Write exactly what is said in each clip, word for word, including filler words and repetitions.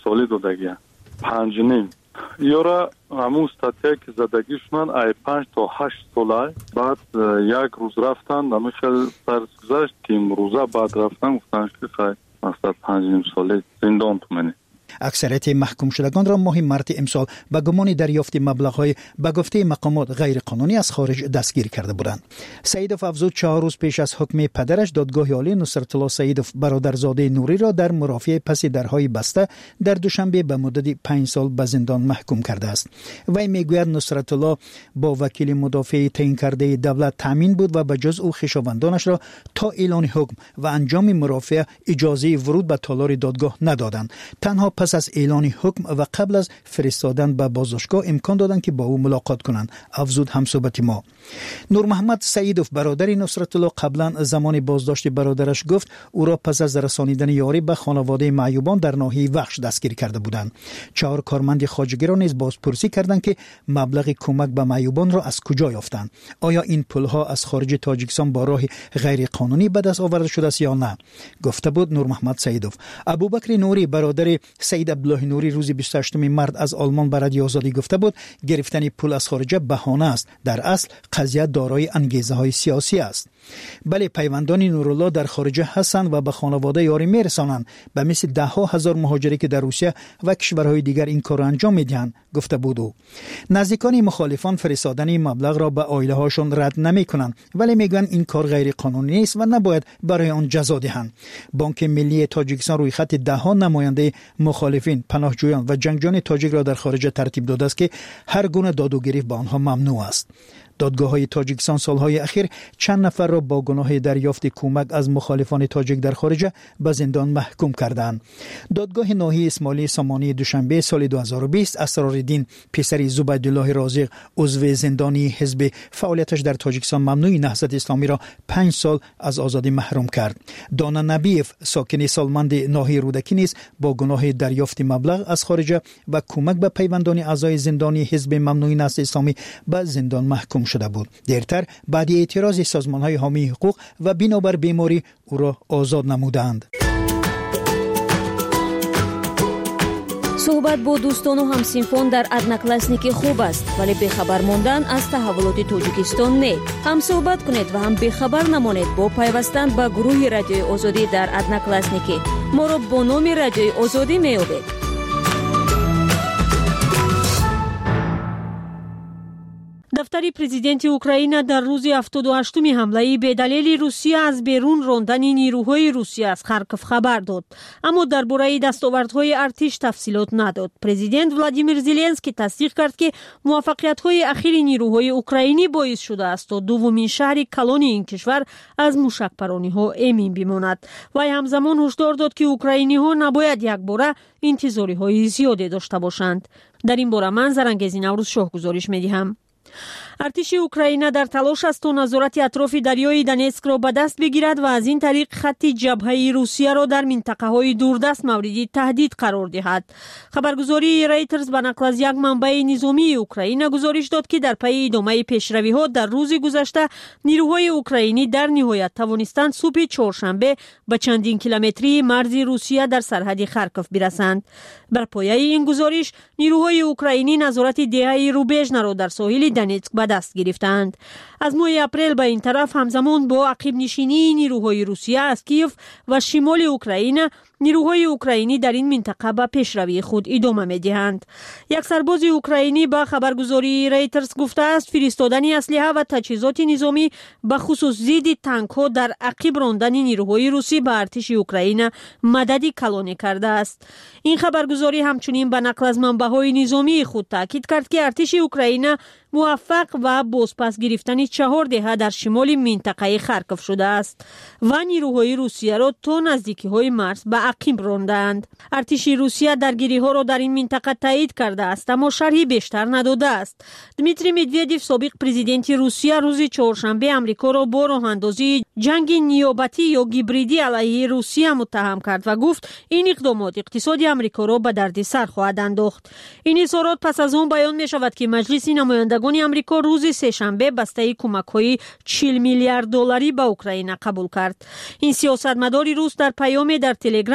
سالی دادگی پنج نیم یورا همون استاتیا که زدگیشونن ای پنج تا هشت ساله بعد یک روز رفتن دمیخل سرگذشت که امروزه بعد رفتن گفتن که خیلی مقصد پنج نیم ساله زندان تومنی. اکثریت محکوم شدگان را ماه مارس امسال به گمان دریافت مبلغ‌های به گفته مقامات غیر قانونی از خارج دستگیر کرده بودند. سعیدوف افزود چهار روز پیش از حکم پدرش دادگاه عالی نصرت الله سعیدوف برادرزاده نوری را در مرافعه پس درهای بسته در دوشنبه به مدت پنج سال به زندان محکوم کرده است. وی میگوید نصرت الله با وکیل مدافع تعیین کرده دولت تامین بود و به جز او خویشاوندانش را تا اعلان حکم و انجام مرافعه اجازه ورود به تالار دادگاه ندادند. تنها پس از اعلان حکم و قبل از فرستادن به بازداشتگاه امکان دادند که با او ملاقات کنند. افزود همصحبت ما. نور محمد سعیدوف برادر نصرت الله قبلا زمان بازداشت برادرش گفت او را پس از رسانیدن یاری به خانواده معیوبان در ناحیه وخش دستگیر کرده بودند. چهار کارمند خواجگی را نیز بازپرسی کردند که مبلغ کمک به معیوبان را از کجا یافتند. آیا این پولها از خارج تاجیکستان با راه غیر قانونی به دست آورده شده است یا نه؟ گفته بود نور محمد سعیدوف. ابوبکر نوری برادر سعید عبدالله نوری روز بیست و هشتم مارس از آلمان به رادیو آزادی گفته بود گرفتن پول از خارج بهانه است. در اصل قضیه دارای انگیزه های سیاسی است. بله پیوندان نورالله در خارج هستند و به خانواده یاری میرسانند به مثل ده ها هزار مهاجری که در روسیه و کشورهای دیگر این کار را انجام میدهند گفته بود او. نزدیکان مخالفان فرستادن مبلغ را به عائله هاشون رد نمی کنند ولی میگویند این کار غیر قانونی نیست و نباید برای آن جزا دهند. بانک ملی تاجیکستان روی خط ده ها نماینده مخالفین، پناهجویان و جنگجویان تاجیک را در خارج ترتیب داده است که هر گونه داد و گریخت به آنها ممنوع است. دادگاه‌های تاجیکستان سالهای اخیر چند نفر را با گناه دریافت کمک از مخالفان تاجیک در خارج به زندان محکوم کردند. دادگاه ناحیه اسماعیلی سامانی دوشنبه سال دو هزار و بیست اسرارالدین پسر زبیدالله رازق عضو زندانی حزب فعالیتش در تاجیکستان ممنوع نهضت اسلامی را پنج سال از آزادی محروم کرد. دانا نبیف ساکن سالمند ناحیه رودکی نیز با گناه دریافت مبلغ از خارج و کمک به پیوندان اعضای زندانی حزب ممنوع نهضت اسلامی به زندان محکوم شده بود. دیرتر بعد اعتراض سازمان‌های حامی حقوق و بنابر بیماری او را آزاد نمودند. صحبت با دوستان و همسینفان در ادناکلاسنیکی خوب است ولی بخبر ماندن از تحولات تاجیکستان نه. هم صحبت کنید و هم بخبر نمانید با پیوستن به گروه رادیوی آزادی در ادناکلاسنیکی. ما را با نام رادیوی آزادی میابید. دفتر پرزیدنت اوکراین در روز هفتاد و هشتم حمله بدلیل روسیه از بیرون راندن نیروهای روسیه از خارکوف خبر داد، اما درباره دستاوردهای ارتش تفصیلات نداد. پرزیدنت ولادیمیر زلنسکی تصدیق کرد که موفقیت‌های اخیر نیروهای اوکراینی باعث شده است تا دومین شهر کلان این کشور از موشک‌پرانی‌ها امین بماند. وی همزمان هشدار داد که اوکراینی‌ها نباید یک باره انتظاری‌های زیادی داشته باشند. در این باره من زرنگزی نوروز شاه گزارش می‌دهم. ارتش اوکراین در تلاش است تا نظارت اطراف دریای دنیتسک را به دست بگیرد و از این طریق خط جبهه روسیه را در منطقه‌های دوردست مورد تهدید قرار دهد. خبرگزاری رایترز به نقل از یک منبع نظامی اوکراین گزارش داد که در پی ادامه پیشروی‌ها در روز گذشته نیروهای اوکراینی در نهایت توانستند صبح چهارشنبه به چندین کیلومتری مرز روسیه در سرحد خارکوف برسند. بر پایه این گزارش نیروهای اوکراینی نظارت دهه روبژنا را در ساحل دنیتسک به دست گرفتند. از ماه اپریل به این طرف همزمان با عقب نشینی نیروهای روسیه از کیف و شمال اوکراین نیروهای اوکراینی در این منطقه به پیشروی خود ادامه می‌دهند. یک سرباز اوکراینی به خبرگزاری رایترز گفته است فرستادن اسلحه و تجهیزات نظامی به خصوص ضد تانک‌ها در عقب راندن نیروهای روسی به ارتش اوکراین مددی کلانی کرده است. این خبرگزاری همچنین به نقل از منبع‌های نظامی خود تاکید کرد که ارتش اوکراین موفق و بازپس گرفتن چهار دهه در شمال منطقه خارکوف شده است و نیروهای روسیه را تا نزدیکی‌های مرز به عقب راندند. ارتش روسیه درگیری‌ها را در این منطقه تایید کرده است اما شرحی بیشتر نداده است. دمیتری مدودیف سابق پرزیدنت روسیه روز چهارشنبه آمریکا را با راه‌اندازی جنگ نیابتی یا گیبریدی علیه روسیه متهم کرد و گفت این اقدامات اقتصاد آمریکا را به دردسر خواهد انداخت. این اظهارات پس از آن بیان می‌شود که مجلس نمایندگان آمریکا روز سه‌شنبه بسته کمک‌های چهل میلیارد دلاری به اوکراین قبول کرد. این سیاستمدار روس در پیام در تلگرام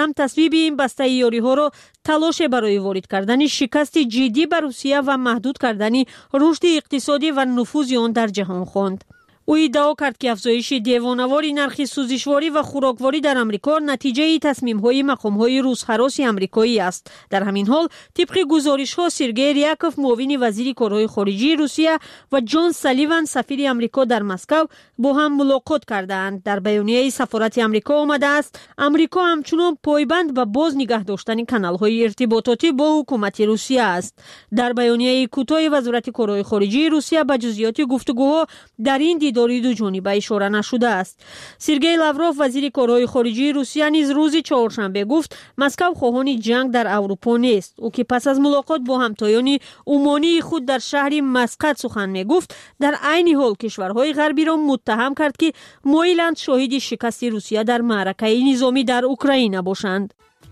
هم تصویب این بسته یاری‌ها را تلاش برای وارد کردن شکست جدی بر روسیه و محدود کردن رشد اقتصادی و نفوذ آن در جهان خواند. او ادعا کرد که افزایش دیوانه‌واری نرخ سوزشواری و خوراکواری در آمریکا نتیجه تصمیم‌های مقام‌های روس‌هراس آمریکایی است. در همین حال طبق گزارش‌ها سرگئی ریاکوف معاون وزیر کارهای خارجی روسیه و جان سالیوان سفیر آمریکا در مسکو با هم ملاقات کردند. در بیانیه سفارت آمریکا آمده است آمریکا همچنان پایبند به باز نگه داشتن کانال‌های ارتباطاتی با حکومت روسیه است. در بیانیه کوتاه وزارت کارهای خارجی روسیه به جزئیات گفتگوها در این دیداری دو جانبه اشاره نشده است. سرگئی لاوروف وزیر کارهای خارجی روسیه نیز روز چهارشنبه گفت مسکو خواهان جنگ در اروپا نیست. او که پس از ملاقات با همتایان عمانی خود در شهر مسقط سخن میگفت، در عین حال کشورهای غربی را متهم کرد که مایلند شاهد شکست روسیه در معرکه نظامی در اوکراین باشند.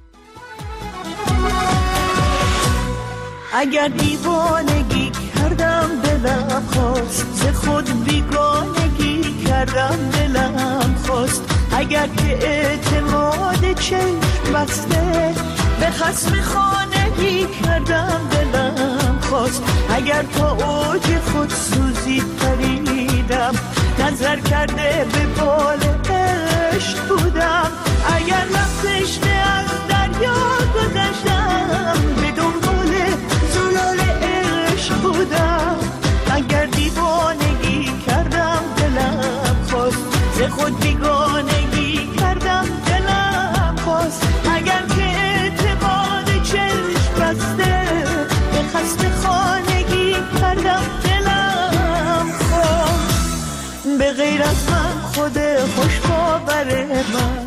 اگر دیوانگی کردم دلم خواست، ز خود بیگانگی کردم دلم خواست. اگر که اعتماد چشم بسته به خصم خانگی کردم دلم خواست. اگر تا اوج خود سوزی پریدم، نظر کرده به بال عشق بودم. اگر لفتش از دریا گذشتم، به دنبال زلال عشق بودم. اگر دیوانگی کردم دلم خواست، ز خود بیگانگی کردم دلم خواست. اگر که اعتماد چشم بسته به خصم خانگی کردم دلم خواست. به غیر از من خود خوش باور من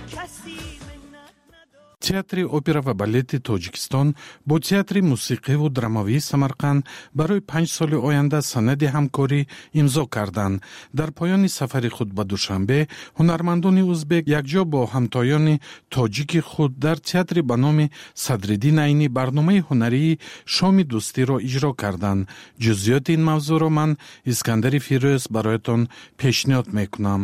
театри опера ва балети Тоҷикистон бо театри мусиқиву драмавии Самарқанд барои панҷ соли оянда санади ҳамкорӣ имзо карданд. Дар поёни сафари худ ба Душанбе ҳунармандони узбек якҷо бо ҳамтоёни тоҷики худ дар театри ба номи Садриддин Айнӣ барномаи ҳунарии Шоми дӯстиро иҷро карданд. ҷузъиёти ин мавзӯъро ман Искандари Фирӯз бароятон пешниҳод мекунам.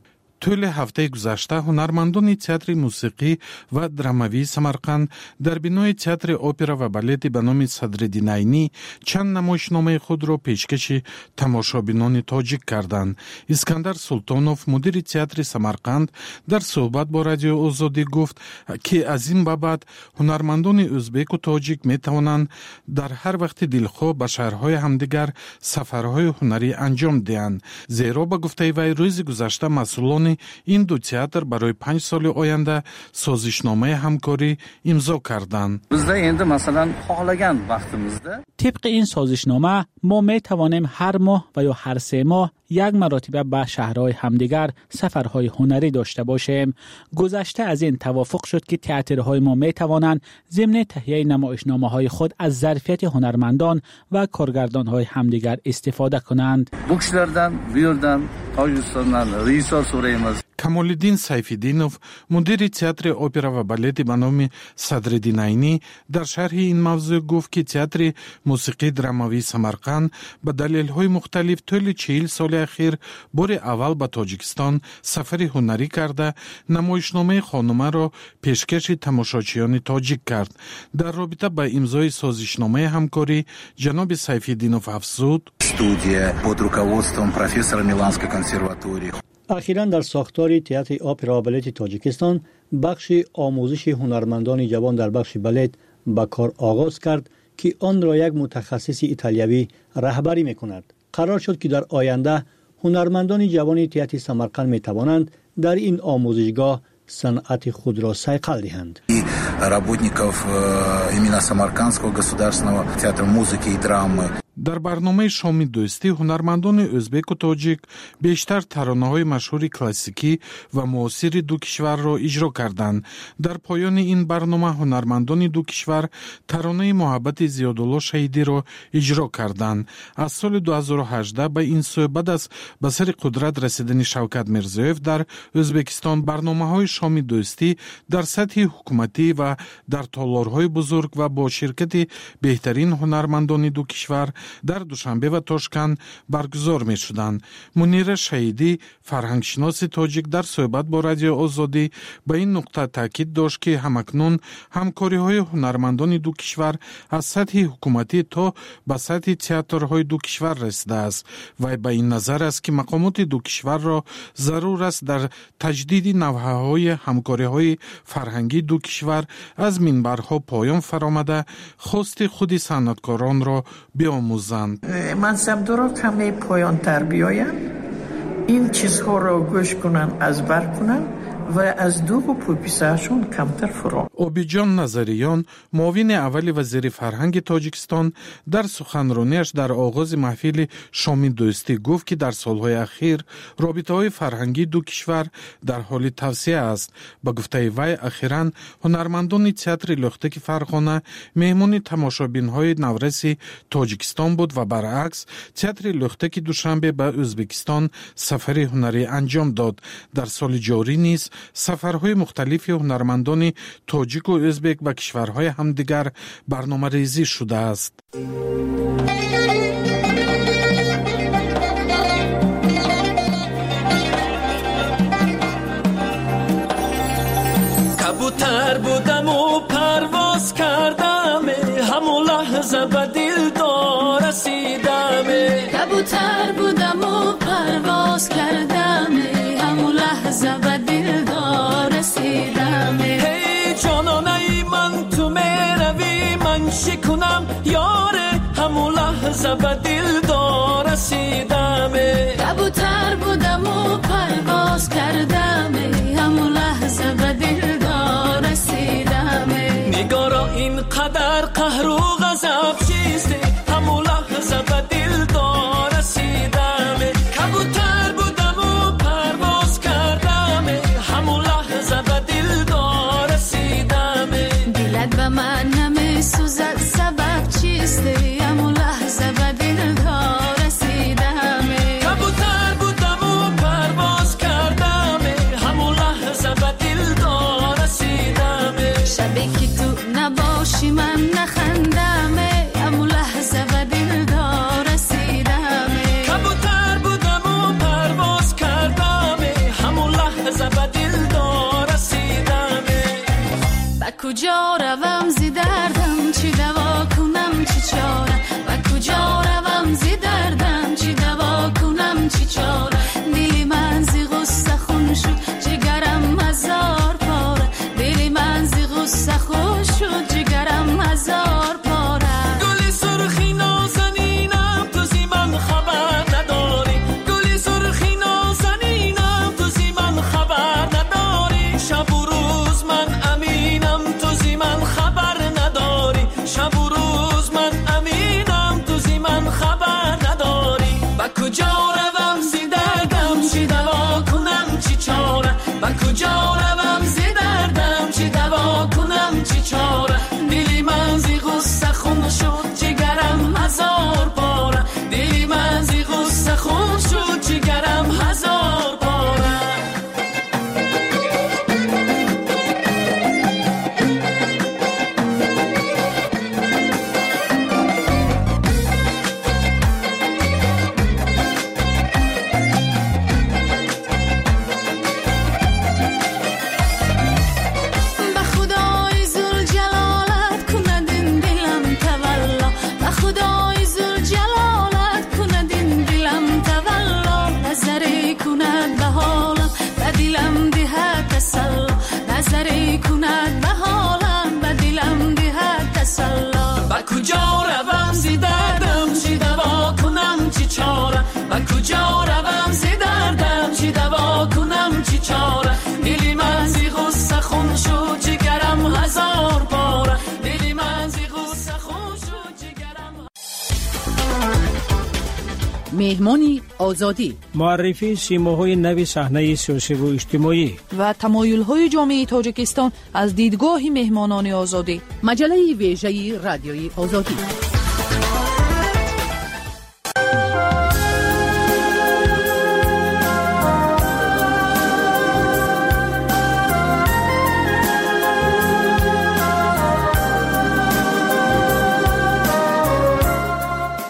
طول هفته گذشته هنرمندان تئاتر موسیقی و درامایی سمرقند در بنای تئاتر اپرا و بالت به نام صدرالدین عینی چند نمایشنامه خود را پیشکش تماشابینان تاجیک کردند. اسکندر سلطانوف مدیر تئاتر سمرقند در صحبت با رادیو آزادی گفت که از این بابت هنرمندان ازبک و تاجیک می توانند در هر وقت دلخواه به شهرهای همدیگر سفرهای هنری انجام دهند. زیرا به گفته وی روز گذشته مسئولان این دو تئاتر برای پنج سال آینده سازشنامه همکاری امضا کردند. bizda endi masalan xohlagan vaqtimizda طبق این سازشنامه ما می توانیم هر ماه و یا هر سه ماه یک مرتبه به شهرهای همدیگر سفرهای هنری داشته باشیم. گذشته از این توافق شد که تئاترهای ما می توانند ضمن تهیه نمایشنامه‌های خود از ظرفیت هنرمندان و کارگردان‌های همدیگر استفاده کنند. bu kishilardan bu yerdan Tojikistondan rejissor so'raymiz. کمالالدین سیف‌الدینوف مدیر تئاتر اپرا و بالت به نام صدرالدین عینی در شرح این موضوع گفت که تئاتر موسیقی درامایی سمرقند به دلایل مختلف طول چهل سال اخیر بار اول به تاجیکستان سفر هنری کرده نمایشنامه خانمه را پیشکش تماشاچیان تاجیک کرد. در رابطه با امضای سازشنامه همکاری جناب سیف‌الدینوف افزود студия под руководством профессора Миланской консерватории. اخیراً در ساختار تئاتر اپرا و بالت تاجیکستان بخش آموزش هنرمندان جوان در بخش بالت به کار آغاز کرد که آن را یک متخصص ایتالیایی رهبری می‌کند. قرار شد که در آینده هنرمندان جوان تئاتر سمرقند می‌توانند در این آموزشگاه صنعت خود را صیقل دهند. работников именно Самаркандского государственного театра музыки и драмы. در برنامه شام دوستی هنرمندان ازبک و تاجیک بیشتر ترانه‌های مشهور کلاسیکی و معاصر دو کشور را اجرا کردند. در پایان این برنامه هنرمندان دو کشور ترانه محبت زیادالله شهیدی را اجرا کردند. از سال دو هزار و هجده به این سو بعد از به سر قدرت رسیدن شوکت میرزایف در ازبکستان برنامه‌های شام دوستی در سطح حکومتی و در تالارهای بزرگ و با شرکت بهترین هنرمندان دو کشور در دوشنبه و تاشکند برگزار می شدند. منیر شهیدی فرهنگشناس تاجیک در صحبت با رادیو آزادی به این نقطه تاکید داشت که همکنون همکاری های هنرمندان دو کشور از سطح حکومتی تا به سطح تئاترهای دو کشور رسیده است و به این نظر است که مقامات دو کشور را ضرور است در تجدید نوعهای همکاری های فرهنگی دو کشور از منبرها پایان فرآمده خواست خود صنعتکاران را بیاموزند. منصبدارا کمی پایان تر بیایند، این چیزها را گوش کنن، از بر کنن و از دوغ و پوپیسهشون کمتر فرام. اوبیجان نظریان معاون اول وزیر فرهنگ تاجیکستان در سخنرانیش در آغاز محفل شام دوستی گفت که در سالهای اخیر رابطه‌های فرهنگی دو کشور در حال توسعه است. با گفته وی اخیراً هنرمندان تئاتر لختک فرغانه مهمان تماشابین‌های نورس تاجیکستان بود و برعکس تئاتر لختک دوشنبه به ازبکستان سفر هنری انجام داد. در سال جاری نیز سفرهای مختلف هنرمندان تاجیک و ازبک به کشورهای همدیگر برنامه ریزی شده است. کبوتر بودم و پرواز کردم، همون لحظه به دلدار رسیدم. کبوتر بودم و پرواز کردم، همون لحظه به دلدار رسیدم. هی جانانه من تو میروی من شکنم یاره، همون لحظه به دلدار رسیدم. کبوتر بودم و پرواز کردم، همون لحظه به دلدار رسیدم. نگارا اینقدر قهر و غضب چیسته، همون لحظه به دلدار رسیدم. کبوتر بودم و پرواز کردم، همون لحظه به دلدار رسیدم. دلت به من نمیسوزد سبب چیسته، همون لحظه به دلدار رسیدم. کبوتر بودم و پرواز کردم، همون لحظه به دلدار رسیدم. شبی که تو نباشی من نخندم، همون لحظه به دلدار رسیدم. کبوتر بودم و پرواز کردم، همون لحظه به دلدار رسیدم. با کجا روم زی دردم، چی دوا کنم چی چاره. با کجا روم زی دردم، چی دوا کنم چی چاره. دلی من زی غصه خون شد، جگرم هزار پاره. دلی من زی غصه خون شد، جگرم هزار پاره. گلی سرخی نازنینم تو زی من خبر نداری. گلی سرخی نازنینم تو زی من خبر نداری. شب و روز من امینم تو زی من خبر نداری. شب و روز من امینم تو زی من خبر نداری. با کجا روم زی دردم، چی دوا کنم چی چاره. با کجا روم زی دردم، چی دوا کنم چی چاره. دلی من زی غصه خون شد، جگرم هزار پاره. دلی من زی غصه خون شد، جگرم هزار پاره. به خدای ذوالجلالت کند این دلم تولا. به خدای ذوالجلالت کند این دلم تولا. نظری کند به حالم، به دلم دهد تسلا. نظری کند به حالم، به دلم دهد تسلا. با کجا روم زی دردم، چی دوا کنم چی چاره. با کجا روم زی دردم، چی دوا کنم چی چاره. دلی من زی غصه خون شد، جگرم هزار پاره. دلی من زی غصه خون شد، جگرم. مهمانی آزادی، معرفی سیماهای نوی صحنه سیاسی و اجتماعی و تمایل‌های جامعه تاجیکستان از دیدگاه مهمانان آزادی. مجله ویژه رادیوی آزادی.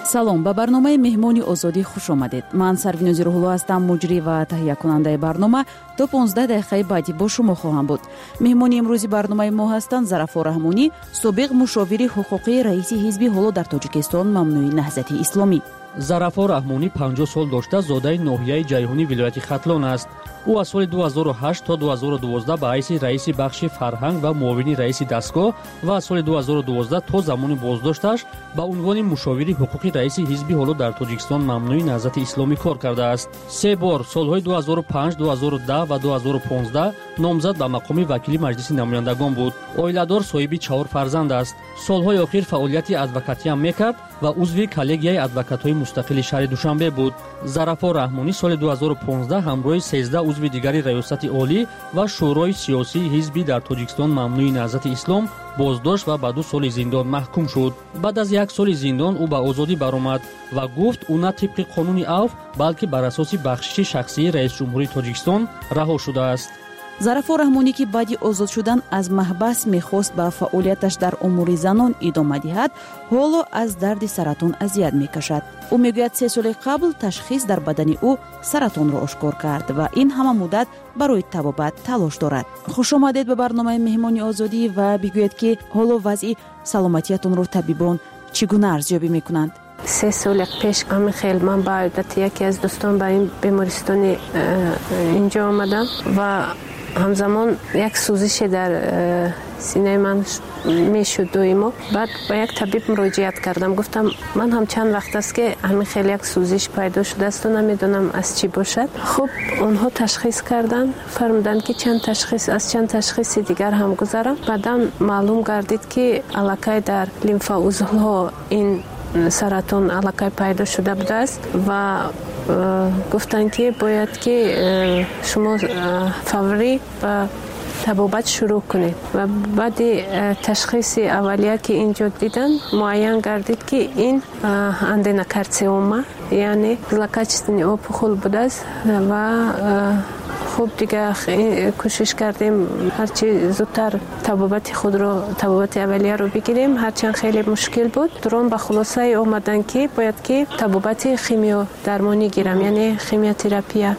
салом, ба барномаи меҳмони озодӣ хуш омадед. ман сарвинози рӯҳулло ҳастам, муҷрӣ ва таҳиякунандаи барнома. то понздаҳ дақиқаи баъдӣ бо шумо хоҳам буд. меҳмони имрӯзи барномаи мо ҳастанд Зарафор Раҳмонӣ, собиқ мушовири ҳуқуқии раиси ҳизби ҳоло дар Тоҷикистон мамнӯи Наҳзати Исломӣ. Зарафор Раҳмонӣ панҷоҳ сол дошта зодаи ноҳияи Ҷайҳунӣ вилояти Хатлон аст. ӯ аз соли ду ҳазору ҳашт то ду ҳазору дувоздаҳ ба ҳайси раиси бахши фарҳанг ва муовини раиси дастгоҳ ва аз соли ду ҳазору дувоздаҳ то замони боздошташ ба унвони мушовири ҳуқуқи раиси ҳизби ҳоло дар Тоҷикистон мамнӯи Наҳзати Исломӣ кор кардааст. се бор солҳои ду ҳазору панҷ, ду ҳазору даҳ ва ду ҳазору понздаҳ номзад ба мақоми вакили маҷлиси намояндагон буд. Оиладор, соҳиби чаҳор фарзанд аст. Солҳои охир фаъолияти адвокатиам мекард ва узви коллегияи адвокатҳои мустақили шаҳри Душанбе буд. Зарафор Раҳмонӣ соли ду ҳазору понздаҳ ҳамроҳи сездаҳ узви дигари раёсати олӣ ва шӯрои сиёсии ҳизби дар Тоҷикистон мамнӯи Наҳзати Ислом боздошт ва ба ду соли зиндон маҳкум шуд. баъд аз як соли зиндон ӯ ба озодӣ баромад ва гуфт ӯ на тибқи қонуни авф, балки бар асоси бахшиши шахсии раисҷумҳурии Тоҷикистон раҳо шудааст. Зарафор Раҳмонӣ ки баъди озод шудан аз маҳбас мехост ба фаъолияташ дар умури занон идома диҳад, ҳоло аз дарди саратон азият мекашад. ӯ мегӯяд се соли қабл ташхис дар бадани ӯ саратонро ошкор кард ва ин ҳама муддат барои табобат талош дорад. хушомадед ба барномаи меҳмони озодӣ ва бигӯед ки ҳоло вазъи саломатиятонро табибон чӣ гуна арзёбӣ мекунанд? се соли пеш ҳамин хел ман ба одати яке аз дӯстон ба ин бемористони инҷо омадам ва ҳамзамон як сӯзише дар синаи ман мешуд доимо. баъд ба як табиб муроҷиат кардам, гуфтам ман ҳам чанд вақт аст ки ҳамин хел як сӯзиш пайдо шудаасту намедонам аз чӣ бошад. хуб онҳо ташхис кардан, фармуданд ки чанд ташхис аз чанд ташхиси дигар ҳам гузарам. баъдан маълум гардид ки аллакай дар лимфаузлҳо ин саратон аллакай пайдо шуда будааст ва гуфтанд ки бояд ки шумо фаврӣ ба табобат шурӯъ кунед. ва баъди ташхиси аввалия ки инҷо дидан муайян гардид ки ин аденокарциома, яъне злокачественный опухол будааст ва хуб дига кӯшиш кардем ҳарчи зудтар табобати худро табобати аввалияро бигирем, ҳарчанд хеле мушкил буд. турон ба хулосае омадан ки бояд ки табобати химиодармонӣ гирам, яъне химиотерапия.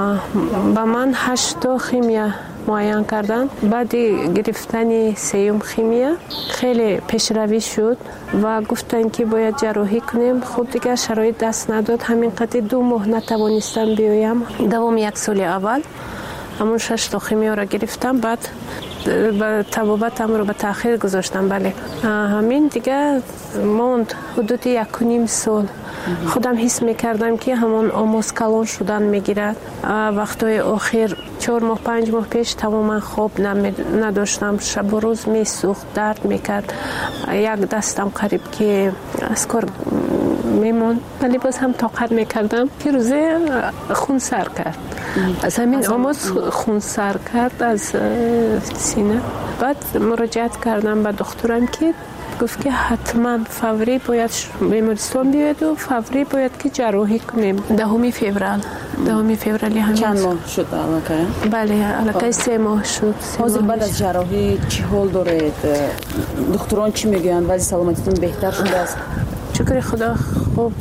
ба ман ҳашто химия муайян кардан. баъди гирифтани сеюм химия хеле пешравӣ шуд ва гуфтанд ки бояд ҷарроҳӣ кунем. хуб дигар шароит даст надод, ҳамин қадри ду моҳ натавонистам биёям. давоми як соли аввал ҳамон шашто химиёро гирифтам, баъд табобатамро ба таъхир гузоштам. бале ҳамин дигар монд ҳудуди якуним сол. худам ҳис мекардам ки ҳамон омоз калон шудан мегирад. вақтҳои охир чор моҳ панҷ моҳ пеш тамоман хоб надоштам, шабу рӯз месӯхт, дард мекард, як дастам қариб ки аз кор мемон, вале боз ҳам тоқат мекардам ки рӯзе хун сар кард. аз ҳамин омоз хун сар кард аз сина. баъд муроҷиат кардам ба духтурам ки гуфт ки ҳатман фаврӣ бояд бемористон биёеду фаврӣ бояд ки ҷарроҳӣ кунем. даҳуми феврал даҳуми феврали ҳамин чанд моҳ шуд аллакай? бале аллакай се моҳ шуд. ҳозир баъд аз ҷарроҳӣ чӣ ҳол доред? духтурон чӣ мегӯянд? вазъи саломатитон беҳтар шудааст? шукри худо хуб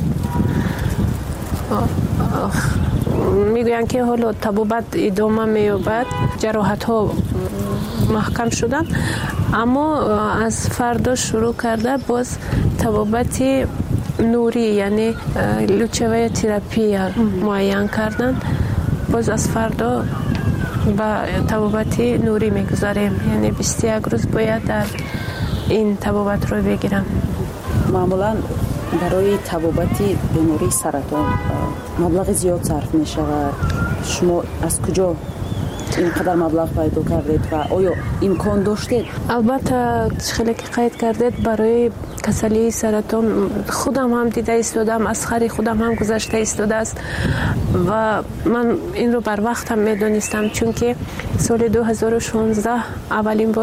мегӯянд ки ҳоло табобат идома меёбад, ҷароҳатҳо маҳкам шуданд, аммо аз фардо шурӯъ карда боз табобати нурӣ, яъне лучевая терапия муайян кардан. боз аз фардо ба табобати нурӣ мегузарем, яъне бисту як рӯз бояд дар ин табобатро бигирам. маъмулан барои табобати бемории саратон маблағи зиёд сарф мешавад. шумо аз куҷо ин қадар маблағ пайдо кардед ва оё имкон доштед? албатта хеле ки қайд кардед, барои касалии саратон худам ҳам дида истодам, аз хари худам ҳам гузашта истодааст ва ман инро барвақт ҳам медонистам, чунки соли ду ҳазору шонздаҳ аввалин бор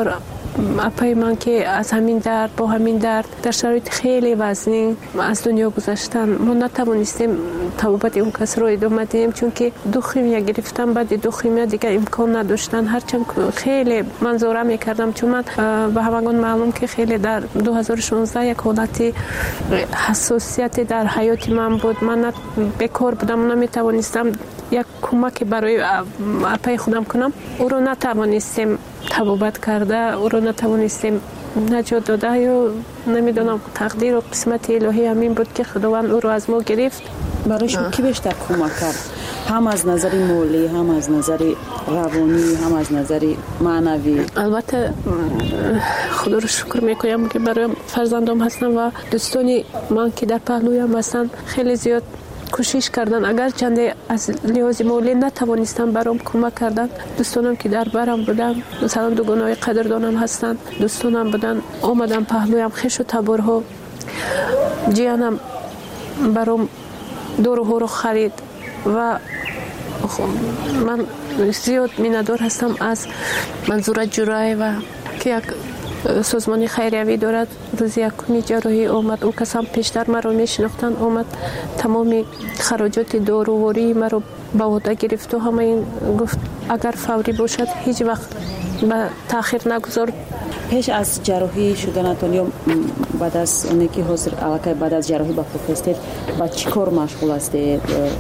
اپای من که از همین درد با همین درد در شرایط خیلی وزنی از دنیا گذشتن، ما نتوانستیم توبت اون کس رو ادامه دهیم چون که دو خیمیا گرفتم، بعد دو خیمیا دیگه امکان نداشتن. هرچند خیلی منظوره میکردم چون من به همگان معلوم که خیلی در دو هزار و شانزده یک حالت حساسیت در حیات من بود. من بیکار بودم، نمیتوانستم یک کمک برای اپای خودم کنم. او رو نتوانستیم توبت کرده، او رو نتوانستیم نجات داده. یا نمیدونم تقدیر و قسمت الهی همین بود که خداوند او رو از ما گرفت. برای شما کی بیشتر کمک کرد؟ هم از نظر مالی، هم از نظر روانی، هم از نظر معنوی؟ البته خدا رو شکر میکنم که برای فرزندام هستم و دوستانی من که در پهلویم هستن خیلی زیاد کوشش کردن. اگر چنده از لحاظ مالی نتوانستم برام کمک کردن، دوستانم که در برم بودن، مثلا دوگانای قدردانم هستن، دوستانم بودن آمدن پهلویم، خش و تبرها جیانم برام دورو رو خرید و من زیاد میندار هستم از منظور جرای و که یک سازمان خیریوی دارد. روز یکمی جراحی آمد، او کسان پیشتر مرا میشناختن، آمد تمامی خراجات داروواری مرا به عهده گرفت و همه این گفت اگر فوری باشد هیچ وقت به تاخیر نگذار. پیش از جراحی شدنتون یا بعد از اونی که حاضر علاقه بعد از جراحی با خود هستید با چی کار مشغول هستید؟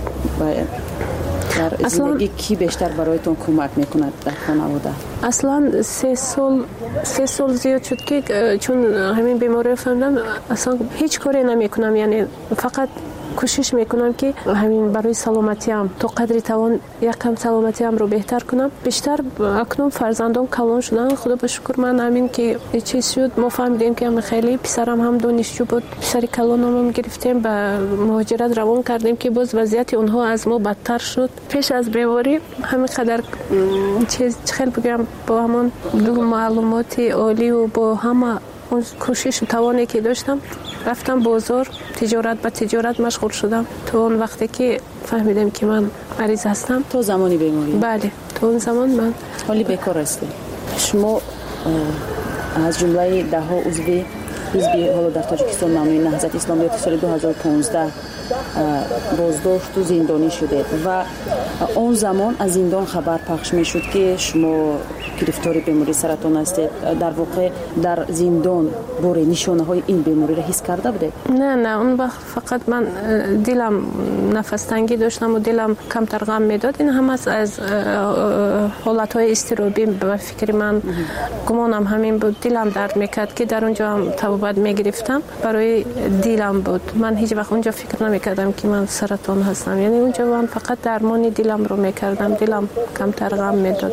در زندگی کی بیشتر برایتون کمک میکند در خانواده؟ اصلا سه سال سه سال زیاد شد که چون همین بیماری فهمیدم اصلا هیچ کاری نمیکنم، یعنی فقط کوشش میکنم که همین برای سلامتیم تا قدری توان یکم سلامتیم رو بهتر کنم. بیشتر اکنون فرزندان کلان شدن، خدا به شکر. من همین که چیز شد ما فهمیدیم که هم خیلی پسرم هم دانشجو بود، پسر کلانم هم گرفتیم به مهاجرت روان کردیم که باز وضعیت اونها از ما بدتر شد. پیش از بیماری همین قدر چیز خیلی بگم با همون دو معلومات عالی و با همه اون کوشش و توانی که داشتم رفتم بازار، تجارت به تجارت مشغول شدم تا اون وقتی که فهمیدم که من مریض هستم. تو زمانی بیماری؟ بله، تو اون زمان من حالی بیکار هستی. شما از جمله ده ها عضو حزب حالا در تاجیکستان نامی نهضت اسلامیات سال دو هزار و پانزده بازداشت و زندانی شده و اون زمان از زندان خبر پخش می شد که شما گرفتار بیماری سرطان هستید. در واقع در زندان باره نشانه های این بیماری را حس کرده بوده؟ نه نه، اون وقت فقط من دلم نفس تنگی داشتم و دلم کمتر غم میداد. این هم از از حالت های اضطرابی به فکر من گمانم همین بود. دلم درد میکرد که در اونجا هم توبت میگرفتم، برای دلم بود. من هیچ وقت اونجا فکر نمیکردم که من سرطان هستم، یعنی اونجا من فقط درمانی دلم رو میکردم، دلم کمتر غم میداد.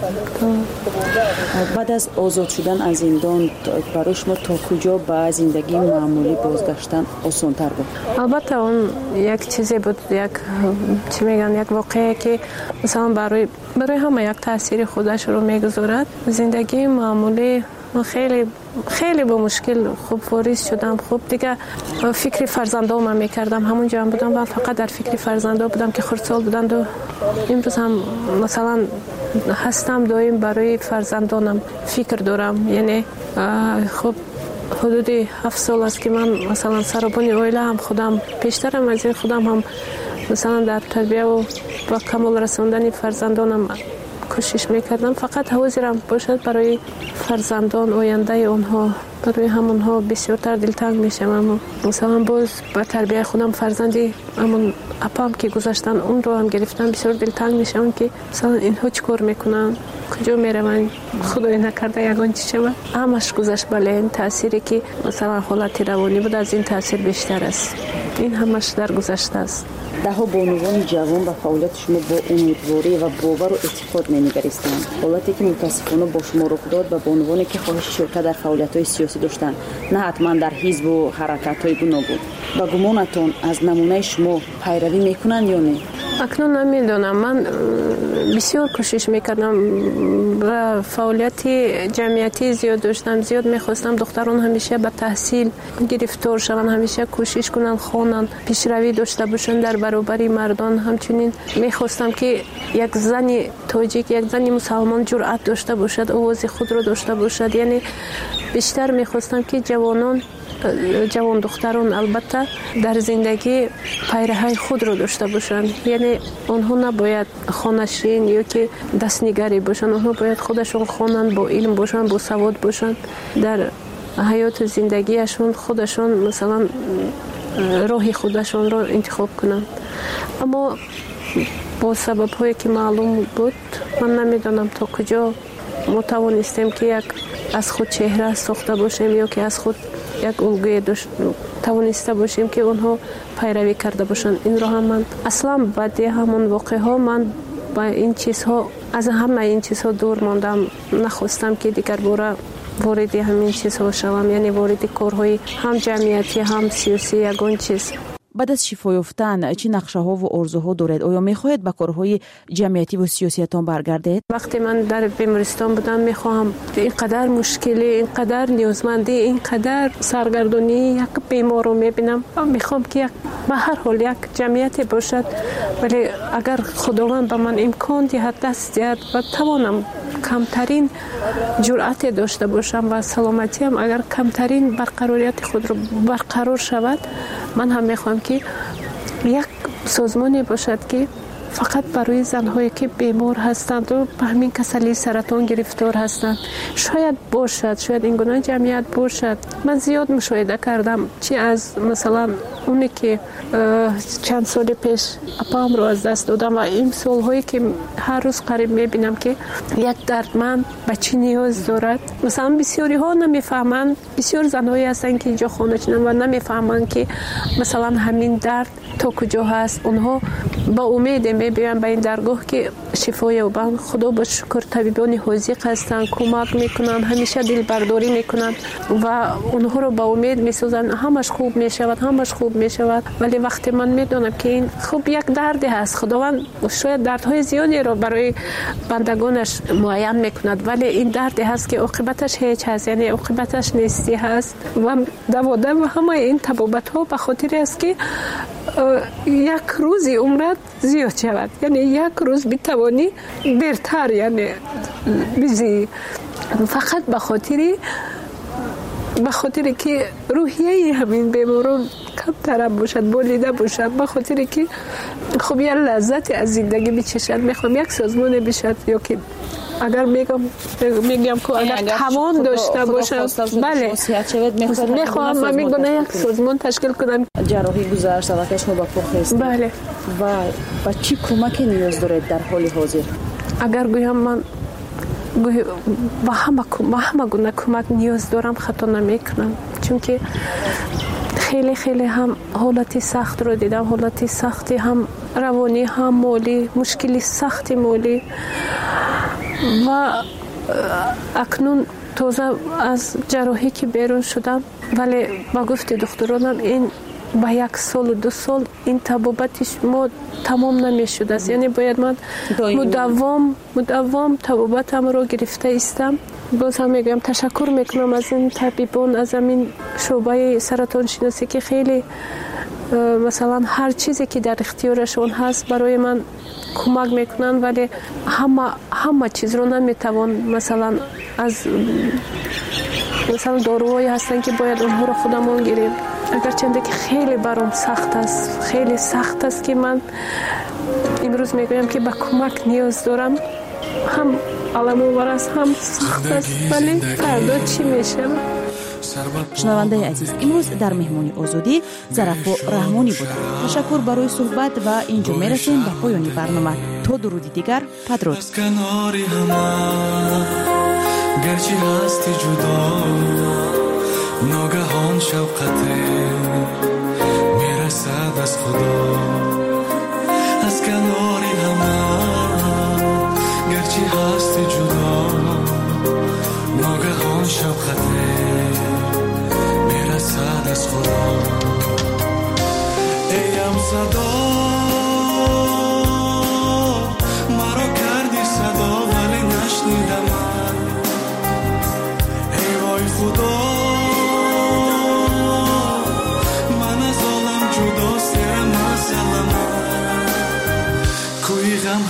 بعد از آزاد شدن از زندان برای شما تا کجا به زندگی معمولی بازگشتن آسان‌تر بود؟ البته اون یک چیزی بود، یک چی میگن یک واقعه که مثلا برای برای همه یک تاثیر خودش رو میگذارد. زندگی معمولی من خیلی خیلی با مشکل خوب واریز شدم. خوب دیگه فکر فرزندام میکردم، همون جا هم بودم و فقط در فکر فرزندام بودم که خردسال بودند و امروز هم مثلا هستم دایم برای فرزندانم فکر دارم. یعنی خب حدود هفت سال است که من مثلا سربانی اویله هم خودم پیشترم از این خودم هم مثلا در تربیه و با کمال رساندن فرزندانم کوشش میکردم. فقط حاضرم باشد برای فرزندان آینده اونها، برای همونها بسیارتر دلتنگ میشم. مثلا باز با تربیه خودم فرزندی همون اپام که گذاشتن اون رو هم گرفتم، بسیار دلتنگ میشم که مثلا اینها چی کار میکنن، کجا میروند، خدای نکرده یگان چی شود. همش گذشت. بله، این تأثیری که مثلا حالت روانی بود از این تأثیر بیشتر است. این همش در گذشته است. ده ها بانوان جوان و فعالیت شما با امیدواری و باور و اعتقاد می‌نگریستند. حالتی که متاسفانه با شما رخ داد و بانوانی که خواهش شرکت در فعالیت‌های سیاسی داشتند، نه حتما در حزب و حرکت‌های گوناگون. با گمانتون از نمونه شما پیروی میکنند یا نه؟ اکنون نمیدونم. من بسیار کوشش میکردم و فعالیت جمعیتی زیاد داشتم، زیاد میخواستم دختران همیشه به تحصیل گرفتار شوند، همیشه کوشش کنن خوانن، پیشروی داشته باشن در برابری مردان. همچنین میخواستم که یک زن تاجیک، یک زن مسلمان جرأت داشته باشد، آواز خود را داشته باشد. یعنی بیشتر میخواستم که جوانان جوان دختران البته در زندگی پیرهی خود را داشته باشند. یعنی آنها نباید خانشین یا که دستنگری باشند، آنها باید خودشون خوانند، با علم باشند، با سواد باشند، در حیات زندگیشون خودشون مثلا راه خودشون را انتخاب کنند. اما با سبب هایی که معلوم بود من نمیدانم تا کجا ما توانستیم که یک از خود چهره ساخته باشیم یا که از خود یک الگوی توانسته باشیم که اونها پیروی کرده باشند. این را هم من اصلا بعد همون واقعه ها من با این چیزها از همه این چیزها دور ماندم. نخواستم که دیگر باره وارد همین چیزها شوم، یعنی وارد کارهای هم جمعیتی هم سیاسی یگان چیز. بعد از شفا یافتن چه نقشه‌ها و آرزوها دارید؟ آیا می‌خواهید به کارهای جمعیتی و سیاسیتان برگردید؟ وقتی من در بیمارستان بودم می‌خواهم اینقدر مشکلی، اینقدر نیازمندی، اینقدر سرگردانی یک بیمار رو می‌بینم، می‌خوام که یک به هر حال یک جمعیتی باشد، ولی اگر خداوند به من امکان دهد، دست دهد و توانم کمترین جرأت داشته باشم و سلامتیم اگر کمترین برقراریت خود رو برقرار شود، من هم می‌خوام که یک سازمانی باشد که فقط برای زنهایی که بیمار هستند و به همین کسلی سرطان گرفتار هستند شاید باشد، شاید این گونه جمعیت باشد. من زیاد مشاهده کردم چی از مثلا اونی که چند سال پیش اپام رو از دست دادم و این سالهایی که هر روز قریب میبینم که یک دردمند به چی نیاز دارد. مثلا بسیاری ها نمیفهمند، بسیار زنهایی هستند که اینجا خانه چنن و نمیفهمند که مثلا همین درد تا کجا هست. اونها با امید میبینن به این درگاه که شفا یابند. خدا با شکر طبیبان حاذق هستند، کمک میکنن، همیشه دل برداری میکنن و اونها رو با امید میسازن همش خوب میشود، همش خوب میشود. ولی وقتی من میدونم که این خوب یک دردی هست، خداوند شاید دردهای زیادی رو برای بندگانش معین میکند، ولی این دردی هست که عاقبتش هیچ هست، یعنی عاقبتش نیستی هست و دوادم و همه این طبابت ها به خاطر است که یک روزی عمرت زیاد شود، یعنی یک روز بتوانی برتر یعنی بزی، فقط به خاطری به خاطر که روحیه همین بیماران کمتر باشد، بولیده باشد، به خاطر که خب یه لذت از زندگی بچشد. میخوام یک سازمان بشد یا که اگر میگم میگم که اگر توان داشته باشم، بله میخوام من میگم یک سازمان تشکیل کنم. جراحی گذشت و کشم با پخست، بله، و با چی کمکی نیاز دارید در حال حاضر؟ اگر گویم من با همه با همه گونه کمک نیاز دارم خطا نمیکنم، چون که خیلی خیلی هم حالتی سخت رو دیدم، حالتی سختی هم روانی هم مالی، مشکلی سختی مالی و اکنون تازه از جراحی که بیرون شدم، ولی با گفت دکترانم این با یک سال و دو سال این طبابتش ما تمام نمیشد است، یعنی باید من مداوم مداوم طبابتم رو گرفته استم. باز هم میگم تشکر میکنم از این طبیبان، از این شعبه سرطان شناسی که خیلی مثلا هر چیزی که در اختیارشون هست برای من کمک میکنن، ولی همه همه چیز رو نمیتوان مثلا از مثلا داروهایی هستن که باید اونها رو خودمون گیریم. اگرچه که خیلی برام سخت است، خیلی سخت است که من امروز میگویم که به کمک نیاز دارم، هم علم آور است هم سخت است، ولی فردا چی میشه؟ شنونده عزیز، امروز در مهمانی آزادی ظرفا رحمانی بود. تشکر برای صحبت و اینجا میرسیم به پایان برنامه. تا درودی دیگر، بدرود. گرچه هستی جدا ناگهان شوقته میرسد از خدا از کنار همه. گرچه هستی جدا ناگهان شوقته میرسد از خدا. ایم صدا مرا کردی صدا ولی نشنیدم خدا. من از عالم جدا سرم از علم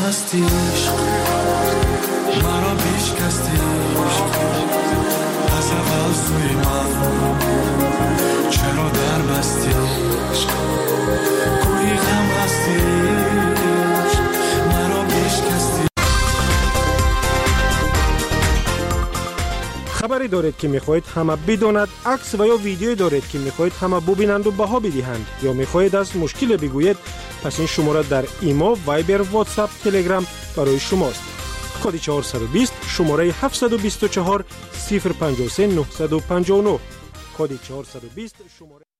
هستی عشق مرا بیشکستی عشق از اول سوی من چرا در بستی عشق کوی غم هستی عشق مرا بیشکستی. خبری دارید که میخواهید همه بداند، عکس و یا ویدیویی دارید که میخواهید همه ببینند و بها بدهند، یا میخواهید از مشکل بگویید، پس این شماره در ایما، وایبر، واتساپ، تلگرام برای شماست. کد چهارصد و بیست شماره هفتصد و بیست و چهار صفر پنجاه و سه نهصد و پنجاه و نه. کد چهارصد و بیست شماره